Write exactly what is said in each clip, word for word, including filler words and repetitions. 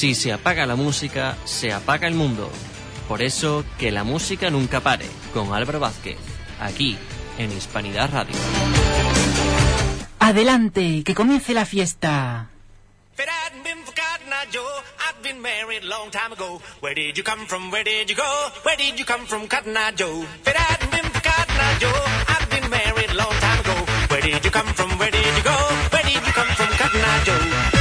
Si se apaga la música, se apaga el mundo. Por eso, que la música nunca pare, con Álvaro Vázquez, aquí, en Hispanidad Radio. Adelante, que comience la fiesta. If it hadn't been for Cotton Eye Joe, I'd been married a long time ago. Where did you come from? Where did you go? Where did you come from, Cotton Eye Joe? If it hadn't been for Cotton Eye Joe, I'd been married a long time ago. Where did you come from? Where did you go? Where did you come from, Cotton Eye Joe?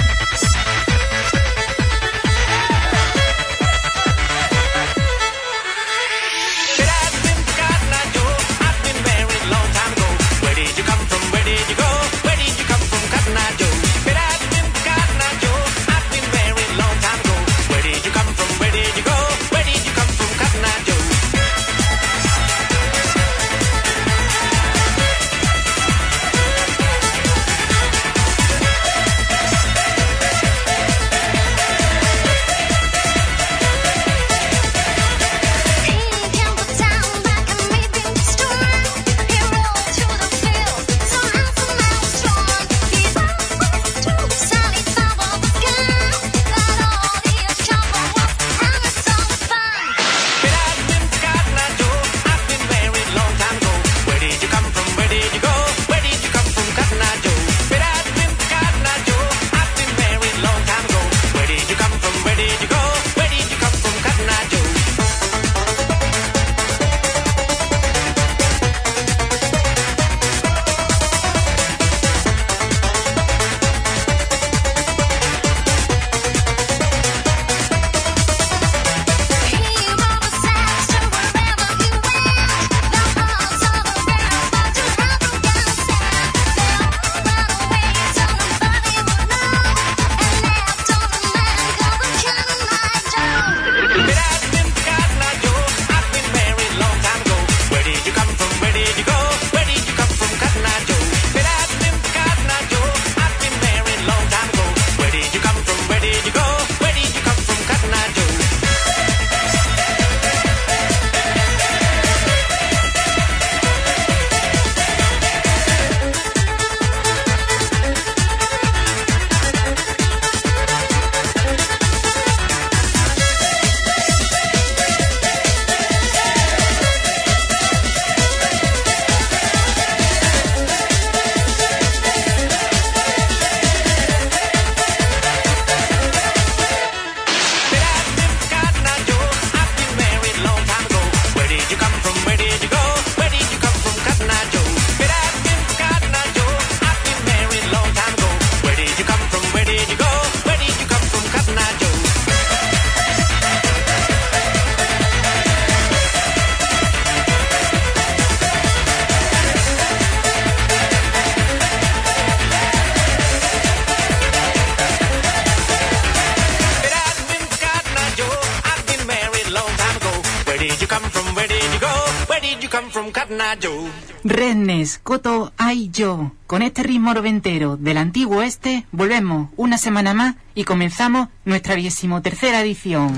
Rednes, Cotton Eye Joe. Con este ritmo noventero del antiguo oeste, volvemos una semana más y comenzamos nuestra vigésimo tercera edición.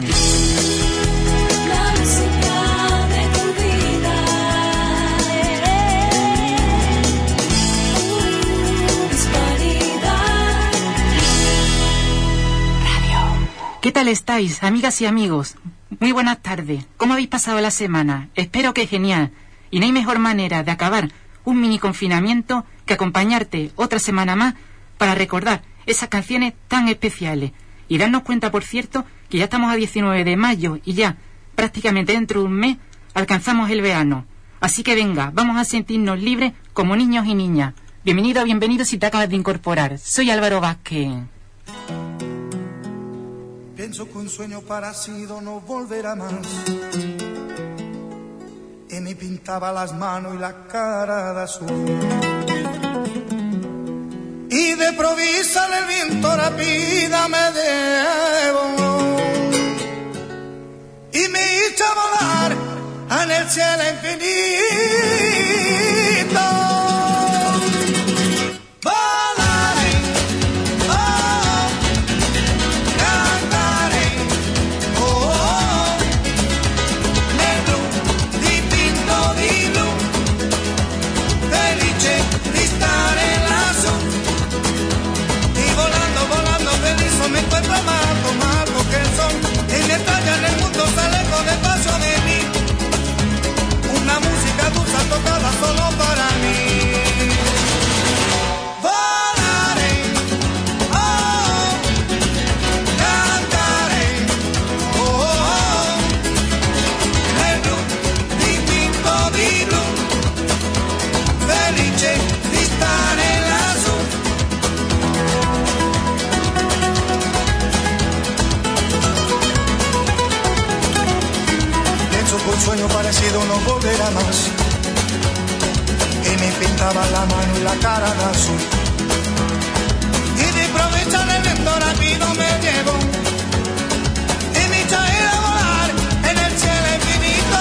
¿Qué tal estáis, amigas y amigos? Muy buenas tardes. ¿Cómo habéis pasado la semana? Espero que genial. Y no hay mejor manera de acabar un mini confinamiento que acompañarte otra semana más para recordar esas canciones tan especiales. Y darnos cuenta, por cierto, que ya estamos a diecinueve de mayo y ya, prácticamente dentro de un mes, alcanzamos el verano. Así que venga, vamos a sentirnos libres como niños y niñas. Bienvenido, bienvenido si te acabas de incorporar. Soy Álvaro Vázquez. Pienso que un sueño parecido no volverá más. Y me pintaba las manos y la cara de azul. Y de provisa el viento rápida me devoró. Y me hizo volar en el cielo infinito. Volaré, oh, cantaré, oh, oh, negro dipinto di blu, felice di stare lassù. Y volando, volando feliz me encuentro amado más. parecido no volverá más. Y me pintaba la mano y la cara de azul. Y de provecha del viento rápido me llevo. Y me echa a ir a volar en el cielo infinito.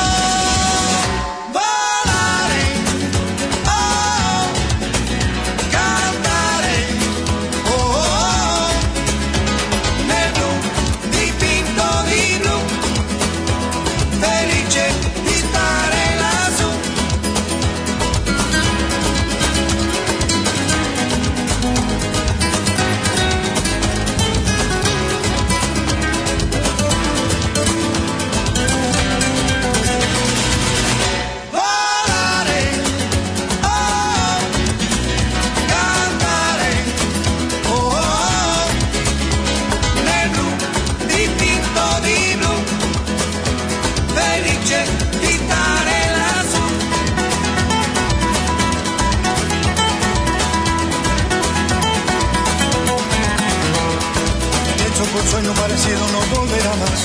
Volaré, oh, cantaré, oh, oh, nel blu dipinto di blu, felice di stare lassù. Por sueño parecido no volverá más.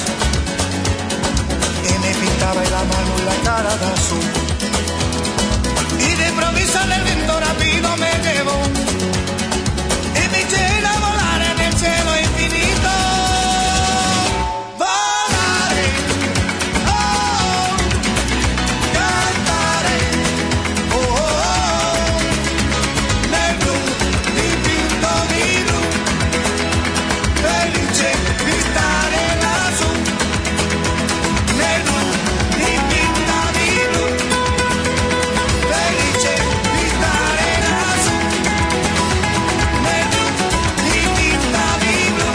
Y me pintaba en la mano y la cara de azul. Y de improviso en el viento rápido me llevo. Y me eché a volar en el cielo infinito. Volaré, oh, cantaré, oh, oh, oh, nel blu dipinto di blu, felice di stare lassù, nel blu dipinto di blu, felice di stare lassù, nel blu dipinto di blu,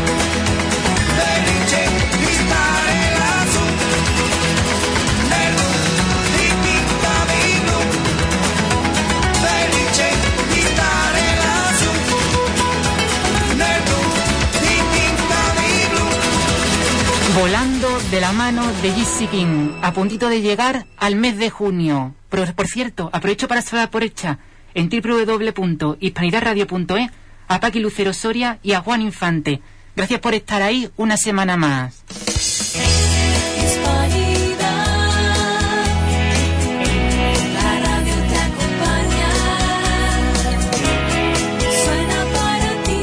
felice di stare lassù, nel blu dipinto di blu, felice di stare lassù, nel blu dipinto di blu. Volando de la mano de Gypsy King, a puntito de llegar al mes de junio. Por, por cierto, aprovecho para saludar por hecha en doble u doble u doble u punto hispanidad radio punto es a Paqui Lucero Soria y a Juan Infante. Gracias por estar ahí una semana más. La radio te acompaña, suena para ti,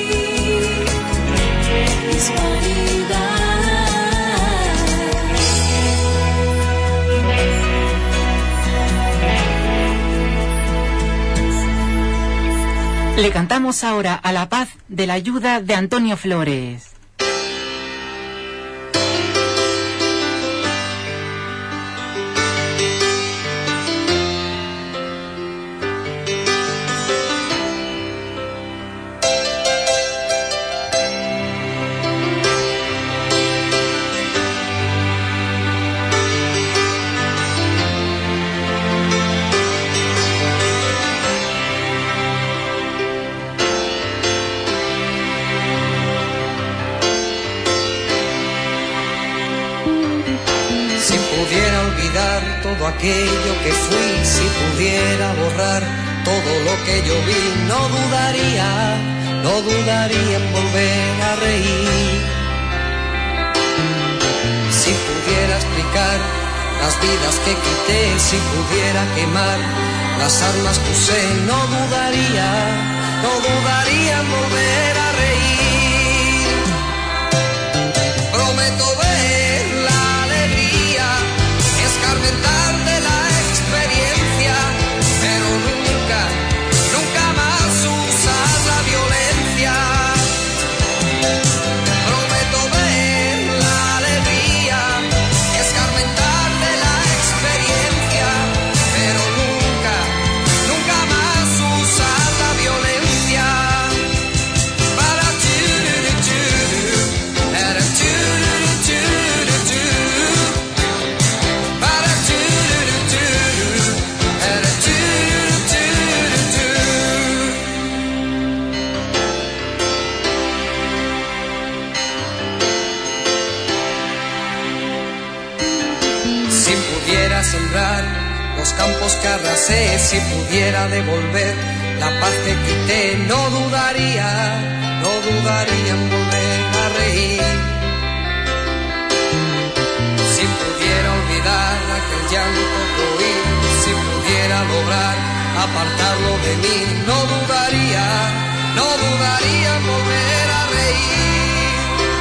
Hispanidad. Le cantamos ahora a la paz de la ayuda de Antonio Flores. Si pudiera olvidar todo aquello que fui, si pudiera borrar todo lo que yo vi, no dudaría, no dudaría en volver a reír. Si pudiera explicar las vidas que quité, si pudiera quemar las armas que usé, no dudaría, no dudaría en volver a reír. Prometo ver la alegría, escarmentar de la experiencia, pero nunca, nunca más usar la violencia. Prometo ver la alegría, escarmentar de la experiencia, pero nunca, nunca más usar la violencia. Para tu, tu, tu, para tu, tu, tu, para tu, tu, para tu, tu, tu. Si pudiera sembrar los campos que arrasé, si pudiera devolver la paz que quité, no dudaría, no dudaría en volver a reír. Si pudiera olvidar aquel apartarlo de mí, no dudaría, no dudaría en volver a reír.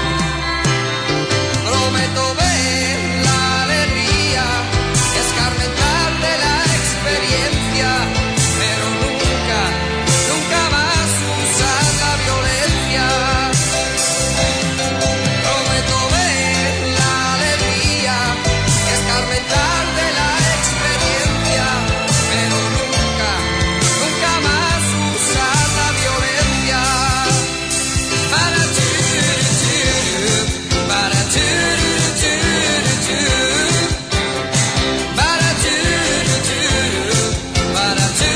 Prometo ver la alegría, escarmentar de la experiencia, pero nunca, nunca más usar la violencia. Prometo ver la alegría, escarmentar de la experiencia, pero nunca, nunca más usar la violencia. Para tu, para tu, para tu, para tu,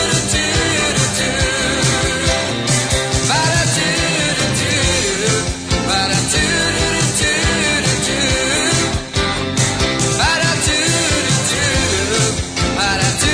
para tu, para tu, para tu, para tu.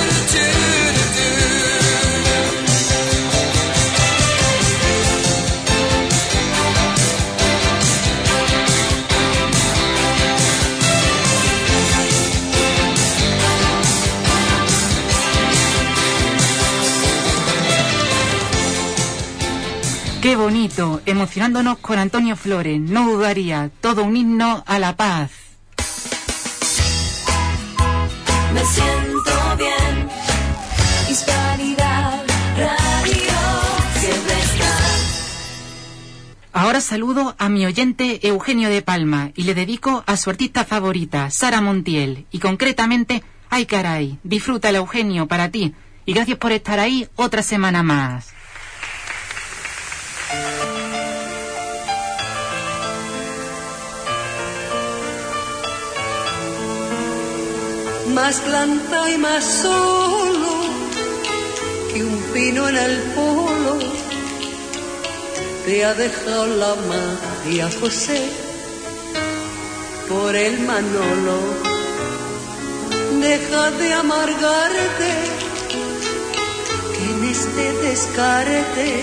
Qué bonito, emocionándonos con Antonio Flores, no dudaría, todo un himno a la paz. Me siento bien. Hispanidad Radio siempre está. Ahora saludo a mi oyente Eugenio de Palma y le dedico a su artista favorita, Sara Montiel, y concretamente, ay caray, disfrútala Eugenio, para ti, y gracias por estar ahí otra semana más. Más planta y más solo que un pino en el polo, te ha dejado la María José por el Manolo. Deja de amargarte, que en este descarte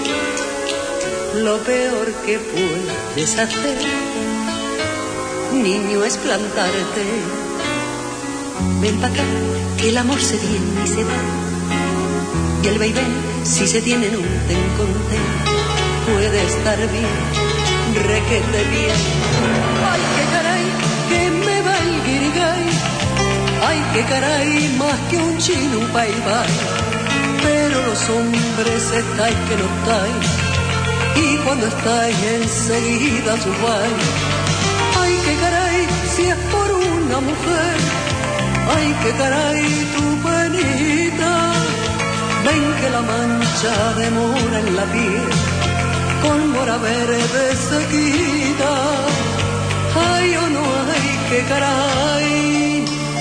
lo peor que puedes hacer, niño, es plantarte. Ven pa' acá, que el amor se viene y se va, y el vaivén, si se tiene en un ten con ten, puede estar bien, requete bien. Ay, qué caray, que me va el guirigay, ay, qué caray, más que un chino, un pay pay, pero los hombres estáis que no estáis, y cuando estáis enseguida subáis. Ay, qué caray, si es por una mujer, ay, qué caray, tu penita. Ven que la mancha de mora en la piel con mora verde se quita. Ay, oh no, ay, qué caray.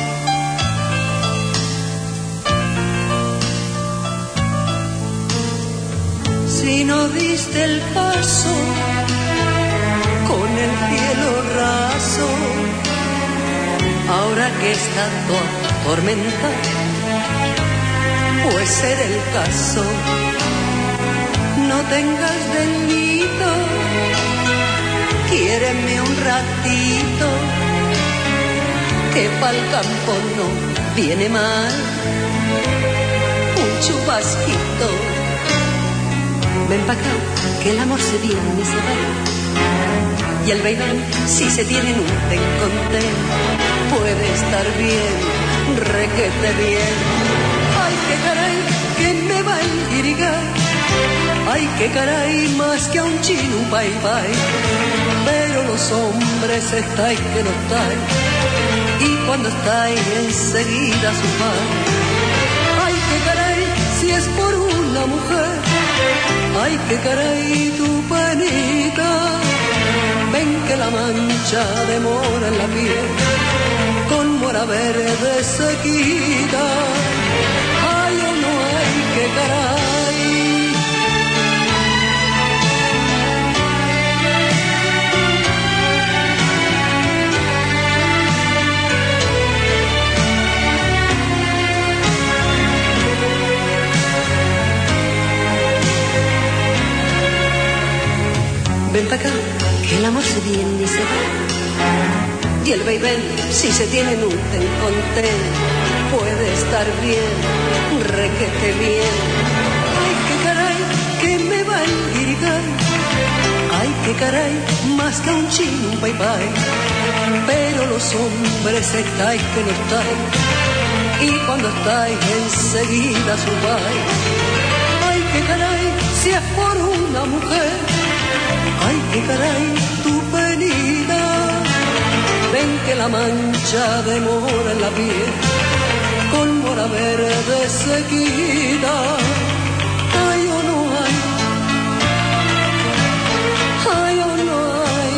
Si no diste el paso con el cielo raso, ahora que está toda tormenta, puede ser el caso. No tengas delito, quiéreme un ratito, que pa'l campo no viene mal un chubasquito. Ven pa' acá, que el amor se viene y se va, y el vaivén, si se tiene en un ten con ten, puede estar bien, requete bien. Ay, qué caray, que me va el guirigay, ay, qué caray, más que a un chino, un pay pay, pero los hombres estáis que no estáis, y cuando estáis enseguida sufáis. Ay, qué caray, si es por una mujer, ay, qué caray, tu penita. Ven que la mancha de mora en la piel con mora verde se quita. Ay, oh no, ay, qué caray. Ven pa' acá, que el amor se viene y se va. Y el vaivén, si se tiene nunca en contén, puede estar bien, requete bien. Ay, qué caray, que me va el guirigay. Ay, qué caray, más que un chino, un bye bye. Pero los hombres estáis que no estáis, y cuando estáis enseguida subáis. Ay, qué caray, si es por una mujer. Ay, qué caray, tu penita. Ven que la mancha de mora en la piel, con mora verde seguida. Ay, o no hay. Ay, o no hay.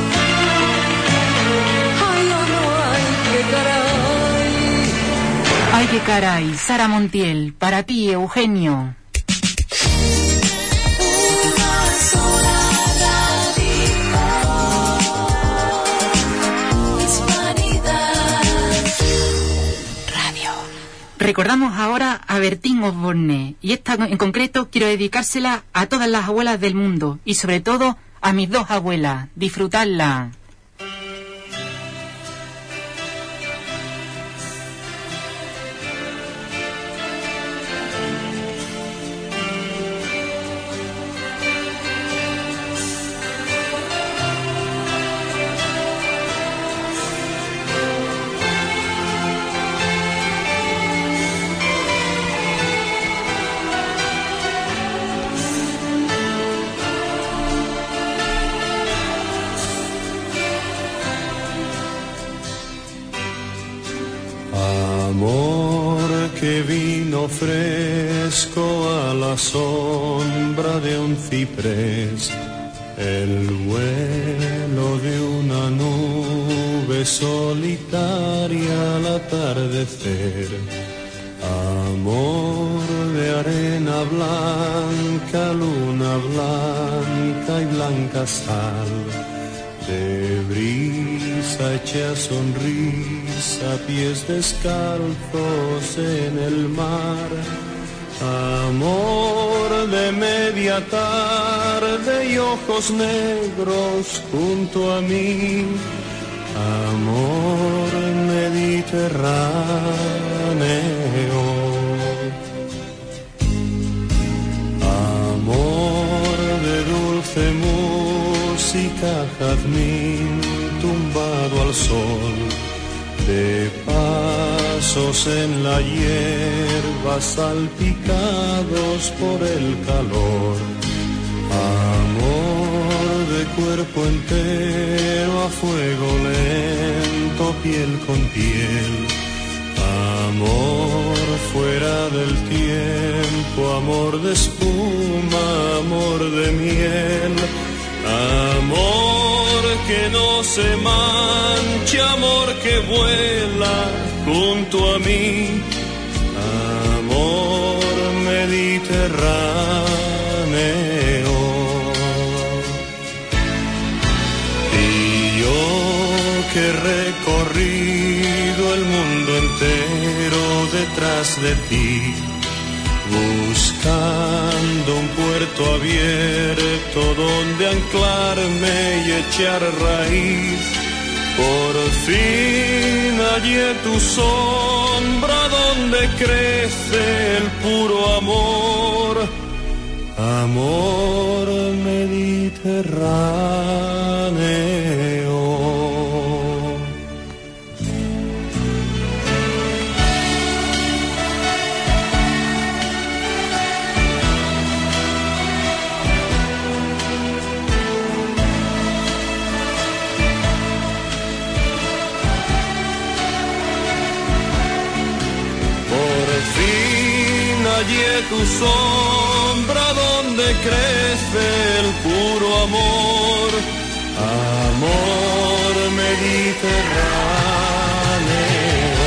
Ay, o no hay, qué caray. Ay, qué caray, Sara Montiel, para ti, Eugenio. Recordamos ahora a Bertín Osborne, y esta en concreto quiero dedicársela a todas las abuelas del mundo, y sobre todo a mis dos abuelas. Disfrutadla. Amor que vino fresco a la sombra de un ciprés, el vuelo de una nube solitaria al atardecer. Amor de arena blanca, luna blanca y blanca sal, de brisa hecha sonrisa, pies descalzos en el mar. Amor de media tarde y ojos negros junto a mí. Amor mediterráneo. Amor de dulce música, jazmín tumbado al sol, de pasos en la hierba salpicados por el calor. Amor de cuerpo entero a fuego lento, piel con piel. Amor fuera del tiempo, amor de espuma, amor de miel. Amor que no se mancha, amor que vuela junto a mí. Amor mediterráneo. Y yo que he recorrido el mundo entero detrás de ti, buscando un puerto abierto donde anclarme y echar raíz. Por fin hallé tu sombra donde crece el puro amor, amor mediterráneo. Hallé tu sombra donde crece el puro amor, amor mediterráneo.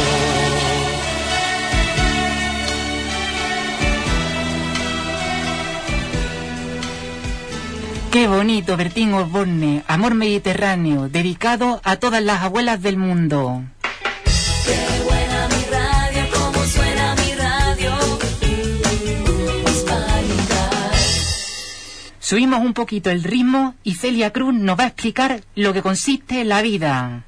Qué bonito, Bertín Osborne, Amor Mediterráneo, dedicado a todas las abuelas del mundo. Qué buena mi radio, cómo suena mi radio. Subimos un poquito el ritmo y Celia Cruz nos va a explicar lo que consiste la vida.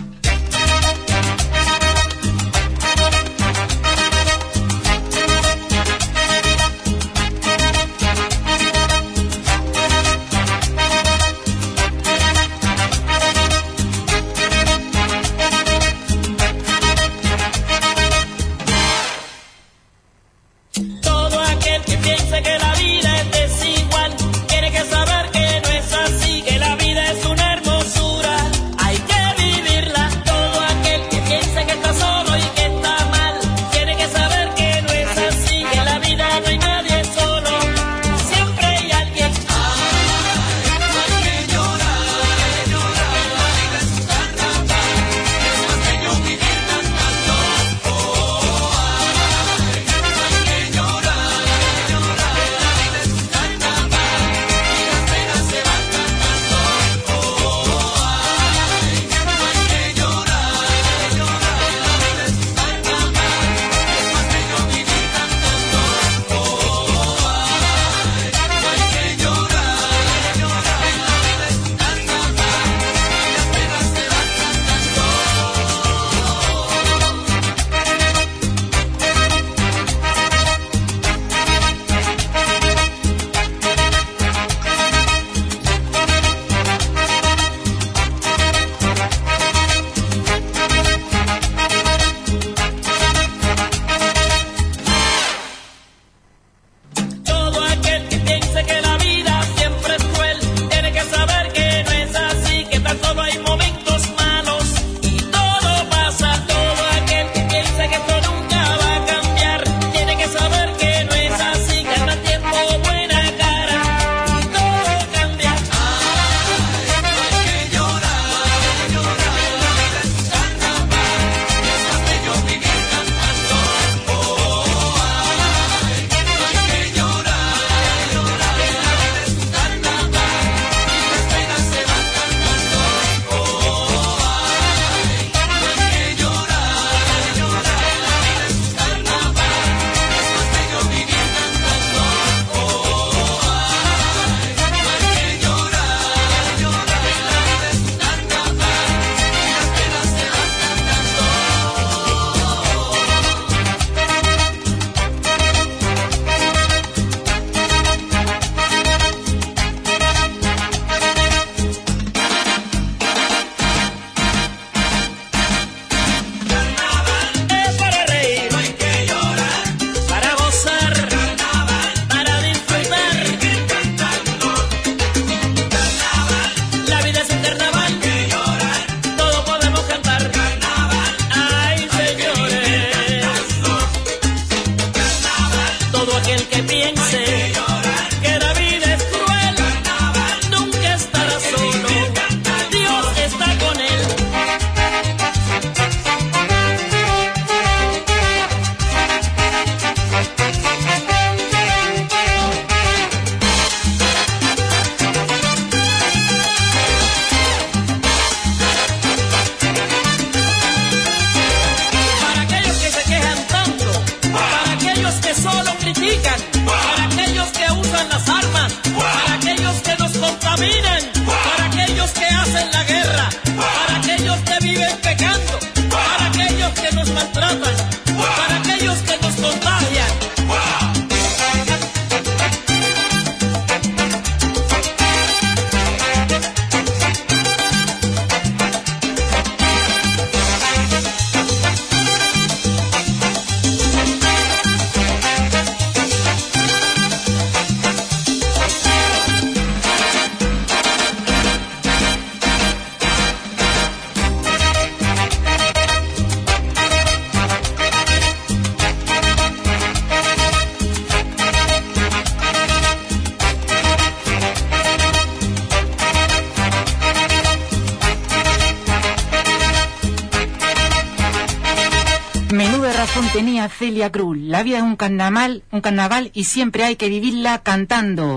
razón tenía Celia Cruz. La vida es un carnaval, un carnaval y siempre hay que vivirla cantando.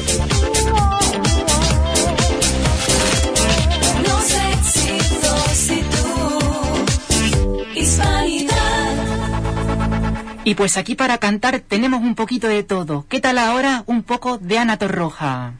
Los éxitos y tú, Hispanidad. Y pues aquí para cantar tenemos un poquito de todo. ¿Qué tal ahora un poco de Ana Torroja?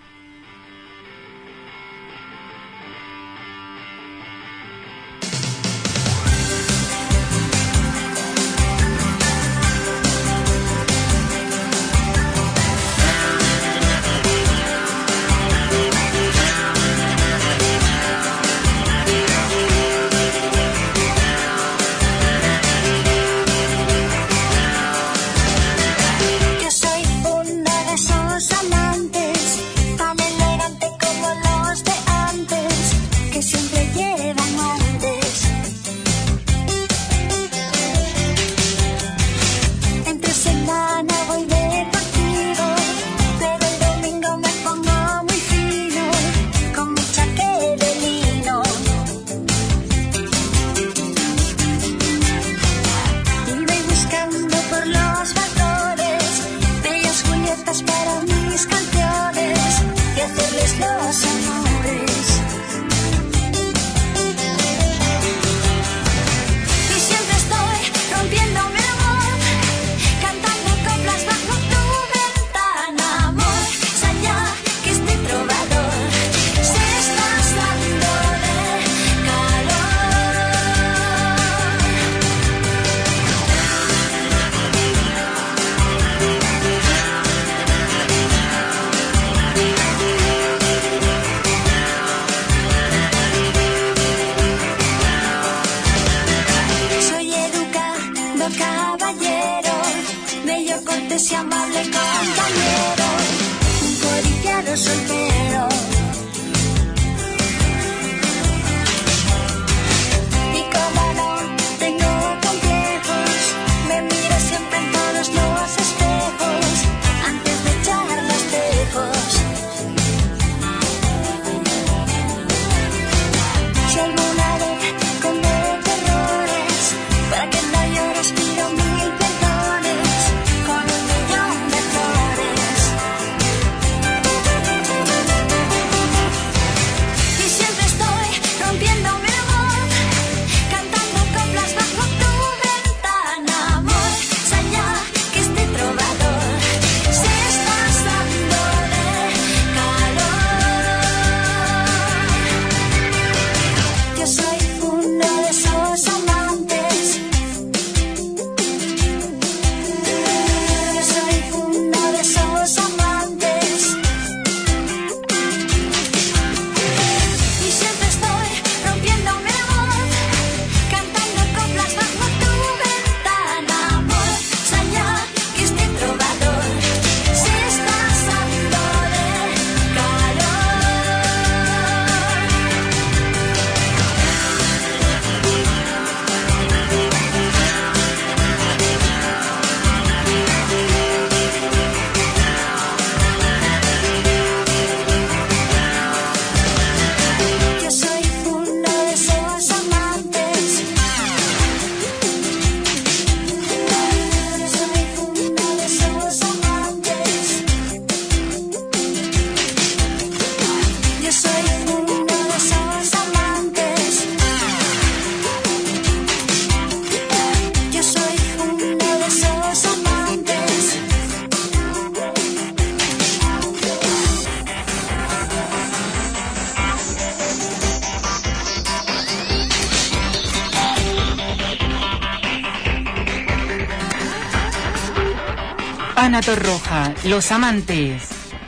Ana Torroja, Los Amantes.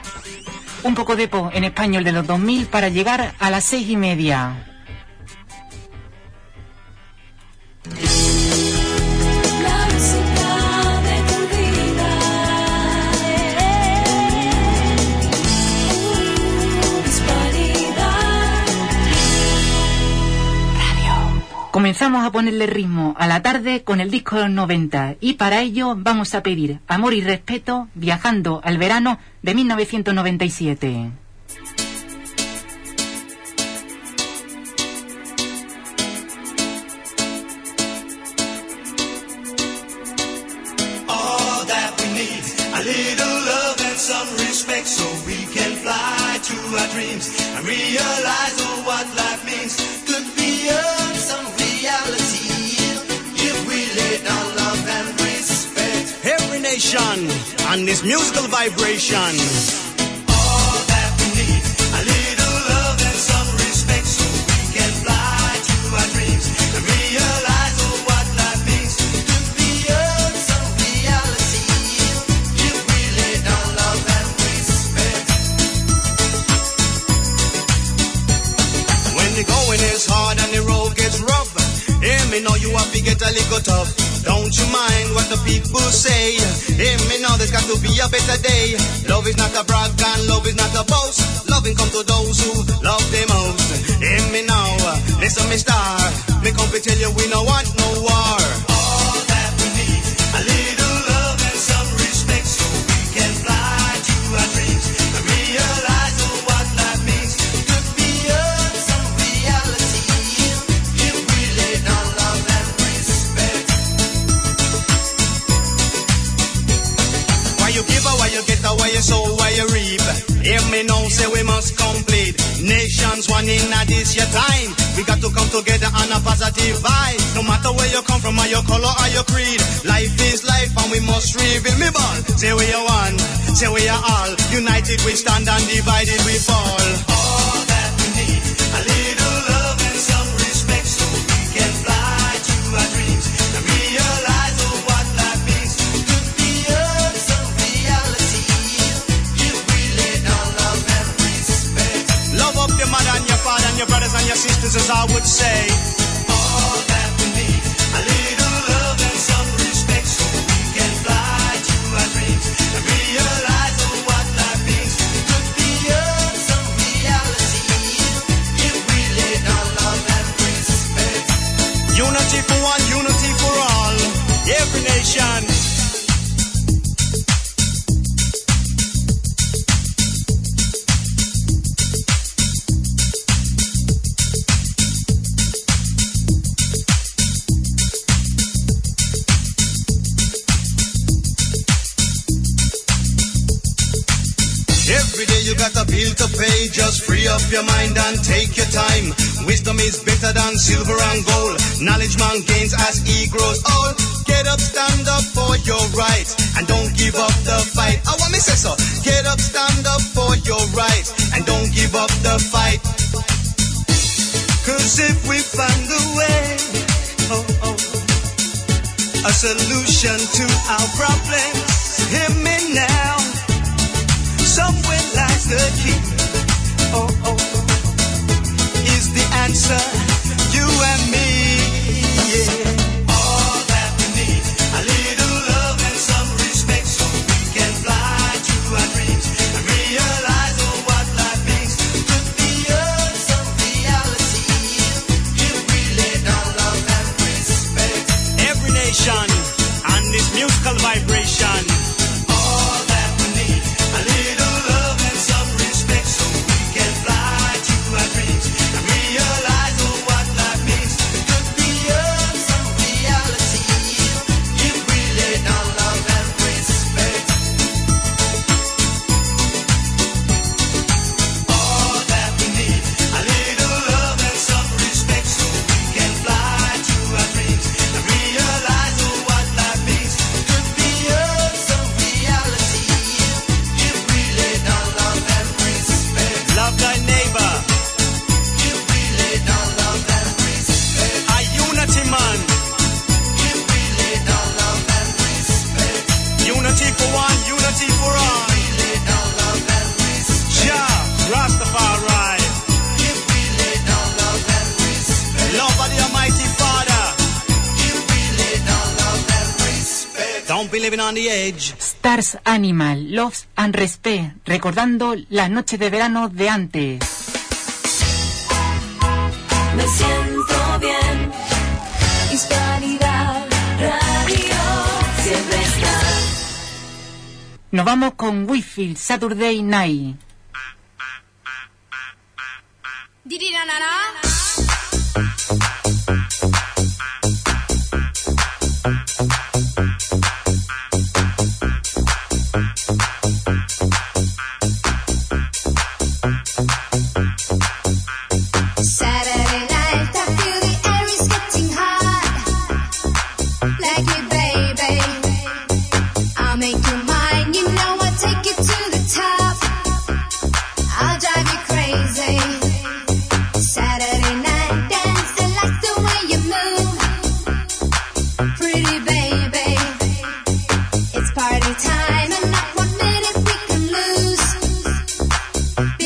Un poco de pop en español de los dos mil para llegar a las seis y media. Comenzamos a ponerle ritmo a la tarde con el disco de los noventa y para ello vamos a pedir Amor y Respeto viajando al verano de mil novecientos noventa y siete. All that we need, a little love and some respect so we can fly to our dreams and realize oh, what life means. Could be some reality if we lay down love and grace. nation and this musical vibration. All that we need, a little love and some respect, so we can fly to our dreams and realize oh, what life means. To be earth, some reality, if we lay down love and respect. When the going is hard and the road gets rough, hear me know you have to get a little tough. Don't you mind what the people say? Hear me know there's got to be a better day. Love is not a brag and love is not a boast. Loving come to those who love the most. Hear me now, listen me star. Me come to tell you we no want no war. All that we need, a little love and some respect, so we can fly to our dreams and realize oh, what life means. Could be earth, some reality, if we lay down love and respect. Why you give her, why you get her, why you sow, why you reap. Hear me now, say we must complete. Nations one in a this your time. We got to come together on a positive vibe. No matter where you come from, or your color, or your creed. Life is life and we must reveal me ball. Say we are one, say we are all. United we stand and divided we fall. All that we need, a little love and some respect, so we can fly to our dreams and realize oh, what life means. Could be earth, some reality, if we lay down love and respect. Love up your mother and your father and your brothers and your sisters, as I would say. All that we need, a little love and some respect, so we can fly to our dreams and realize oh, what life means. Could be earth, some reality, if we lay down love and respect. Unity for one, unity for all. Every nation. Every day you got a bill to pay, just free up your mind and take your time. Wisdom is better than silver and gold. Knowledge man gains as he grows old. Get up, stand up for your rights, and don't give up the fight. I want me say so. Get up, stand up for your rights, and don't give up the fight. Cause if we find a way, oh, oh, a solution to our problems, hear me now. Somewhere lies the key. Oh, oh, is the answer you and me? Yeah. All that we need, a little love and some respect, so we can fly to our dreams and realize oh, what life means. Could be earth, some reality, if we lay down love and respect. Every nation and this musical vibration. All that we need, a little love and some respect, so we can fly to our dreams and realize oh, what life means. Could be earth, some reality, if we lay down love and respect. All that we need, a little love and some respect, so we can fly to our dreams and realize oh, what life means. Could be earth, some reality, if we lay down love and respect. Love thy neighbor. If we lay down love and respect. A unity man. If we lay down love and respect. Unity for one, unity for all. We lay down love and respect. Jah, Rastafari. If we lay down love and respect. Love of the Almighty Father. If we lay down love and respect. Don't be living on the edge. Stars Animal, Love and Respect, recordando la noche de verano de antes. Me siento bien. Hispanidad Radio siempre está. Nos vamos con Whitfield, Saturday Night. Saturday night, I feel the air is getting hot. Like me, baby, I'll make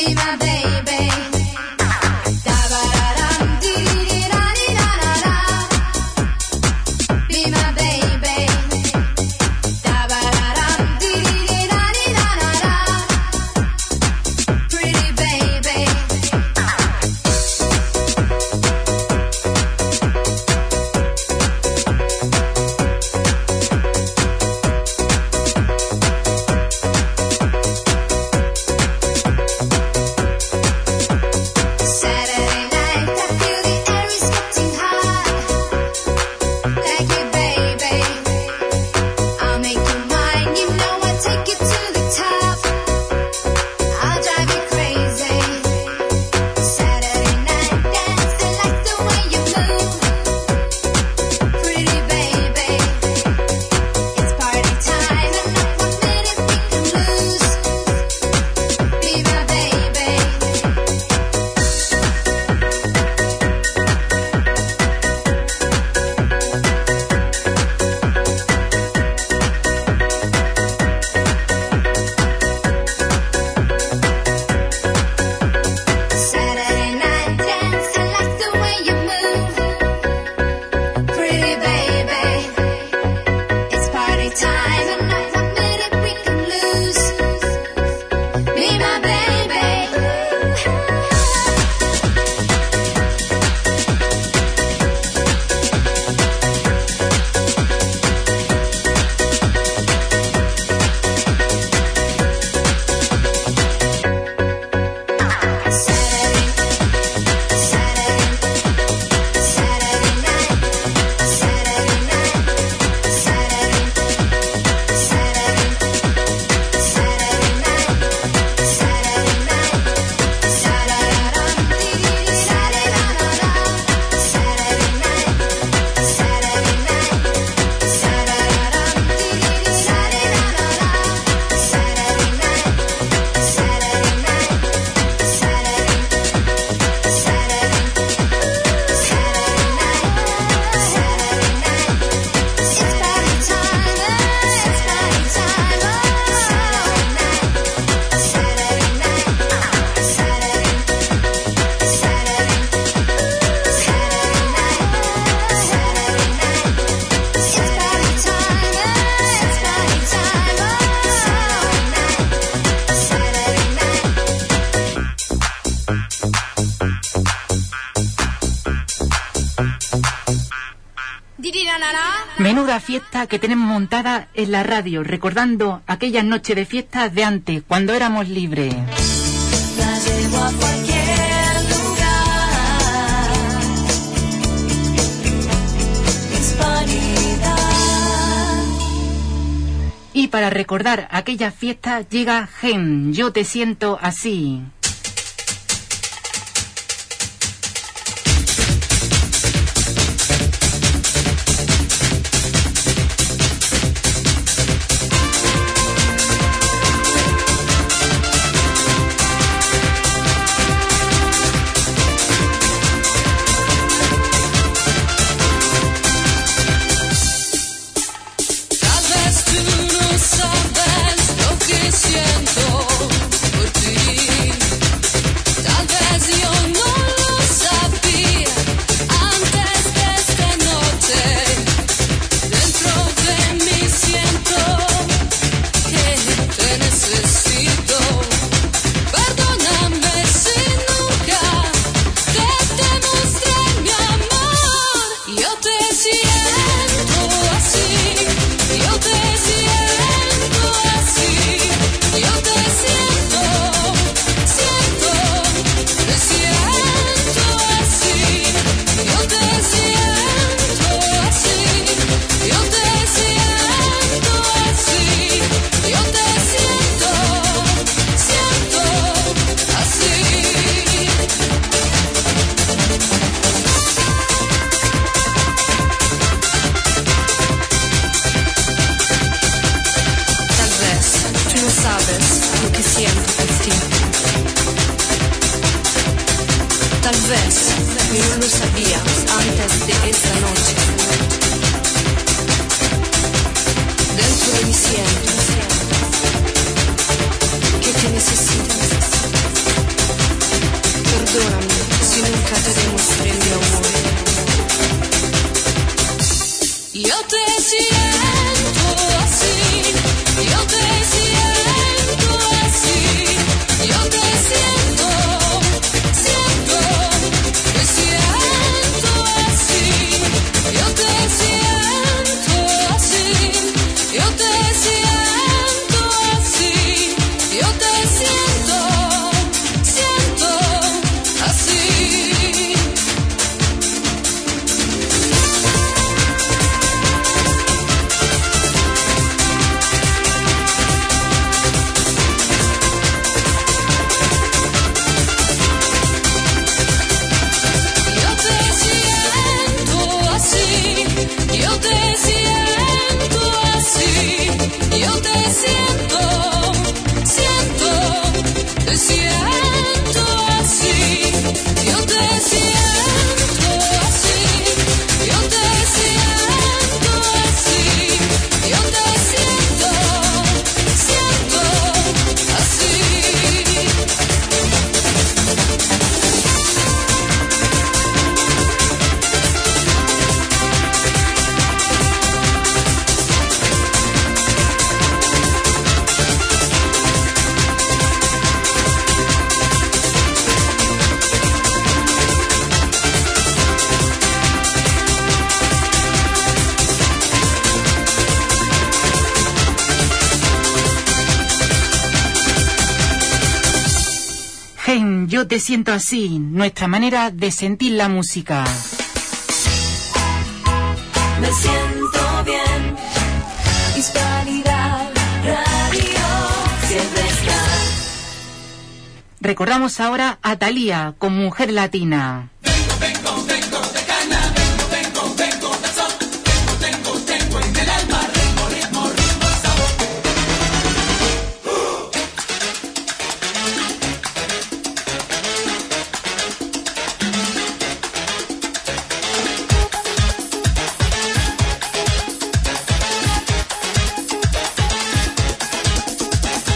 Menuda fiesta que tenemos montada en la radio, recordando aquellas noches de fiestas de antes, cuando éramos libres. La llevo a cualquier lugar. Hispanidad. Y para recordar aquellas fiestas llega Gen, Yo Te Siento Así. Siento por ti. siento que te necesito. ilustre mi amor. Yo te siento así, yo te siento así, yo te siento, siento, te siento así, yo te siento así, yo te siento así, yo te siento, siento así. Yo te siento así, yo te siento, siento, te siento así, yo te siento así, yo te siento así, yo te siento, siento así. Gen, yo te siento así, nuestra manera de sentir la música. Me siento bien, Hispanidad Radio siempre está. Recordamos ahora a Thalía con Mujer Latina.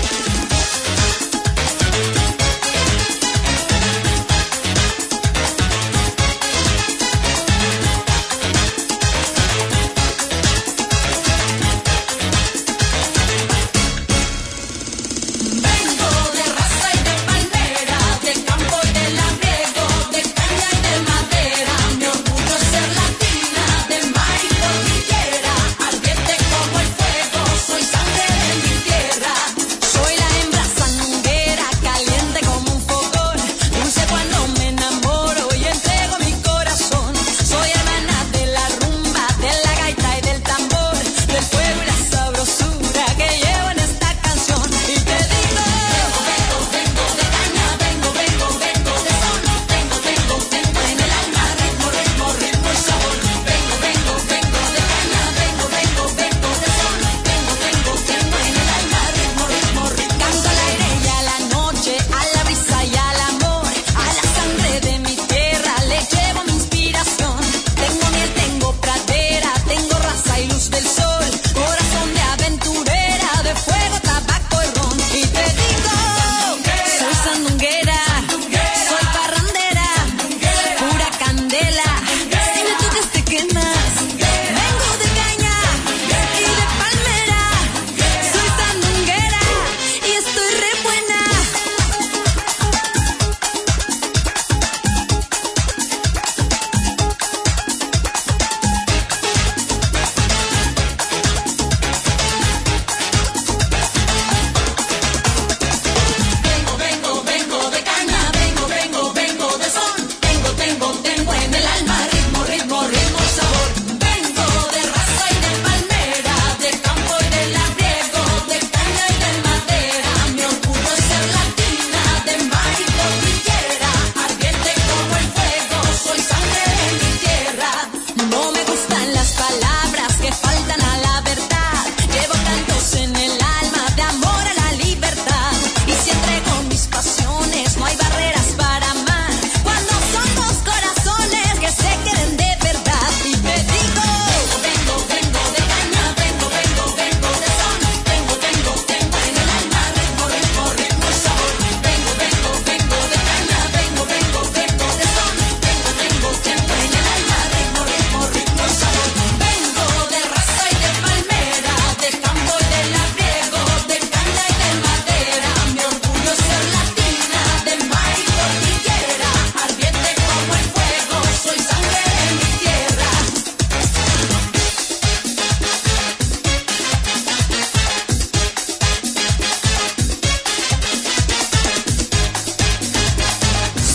Yo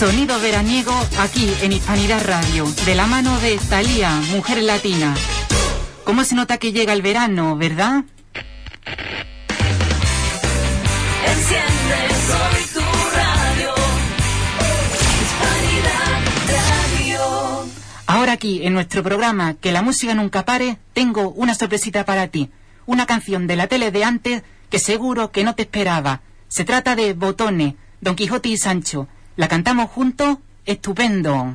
Sonido veraniego aquí en Hispanidad Radio, de la mano de Thalía, Mujer Latina. ¿Cómo se nota que llega el verano, verdad? Enciende hoy tu radio. Hispanidad Radio. Ahora aquí, en nuestro programa Que la música nunca pare, tengo una sorpresita para ti. Una canción de la tele de antes que seguro que no te esperaba. Se trata de Botones, Don Quijote y Sancho. La cantamos juntos, estupendo.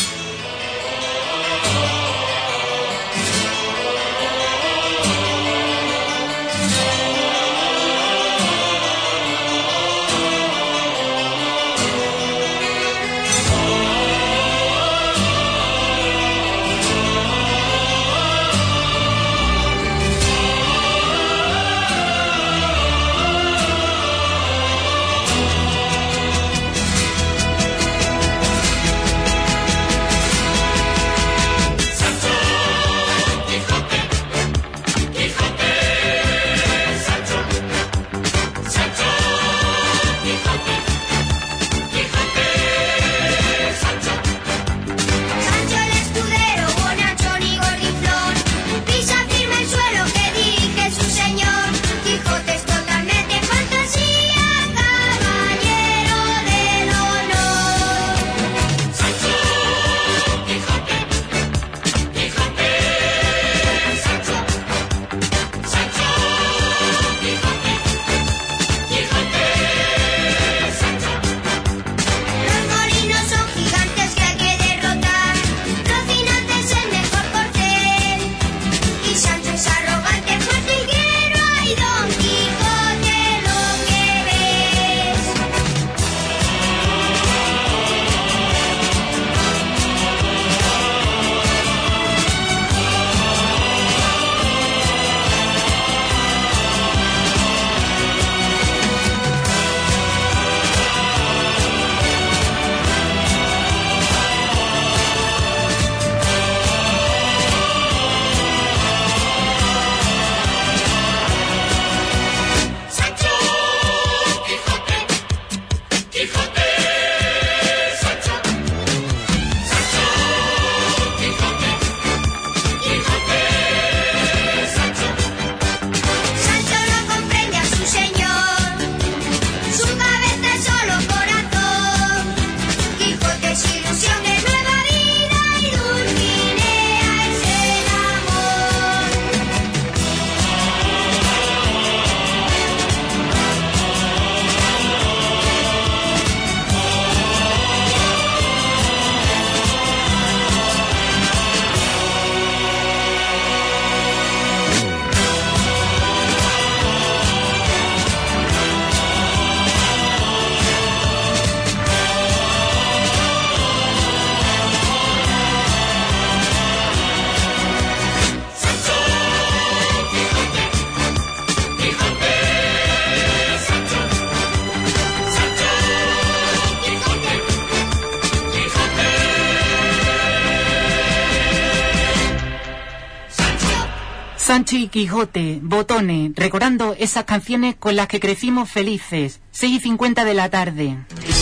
Sancho y Quijote, Botones, recordando esas canciones con las que crecimos felices. seis y cincuenta de la tarde.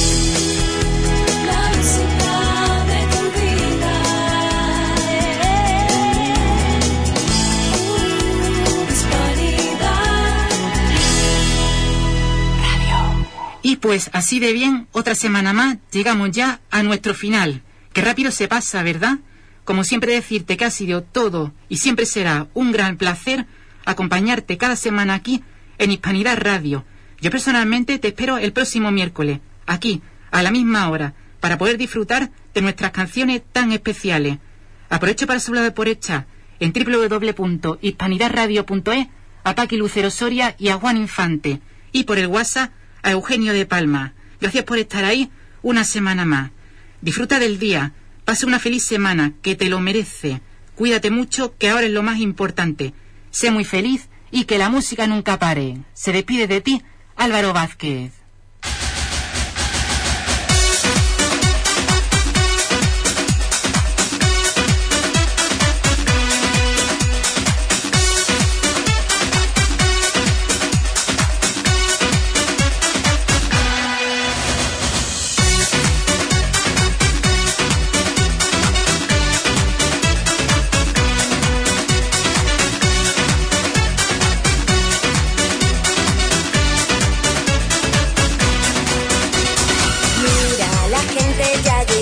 La música de tu vida. Hispanidad Radio. Y pues así de bien, otra semana más, llegamos ya a nuestro final. Qué rápido se pasa, ¿verdad? Como siempre decirte que ha sido todo y siempre será un gran placer acompañarte cada semana aquí en Hispanidad Radio. Yo personalmente te espero el próximo miércoles, aquí, a la misma hora, para poder disfrutar de nuestras canciones tan especiales. Aprovecho para saludar por hecha en doble u doble u doble u punto hispanidad radio punto es a Paqui Lucero Soria y a Juan Infante, y por el WhatsApp a Eugenio de Palma. Gracias por estar ahí una semana más. Disfruta del día. Pasa una feliz semana, que te lo merece. Cuídate mucho, que ahora es lo más importante. Sé muy feliz y que la música nunca pare. Se despide de ti, Álvaro Vázquez. la gente ya llegó.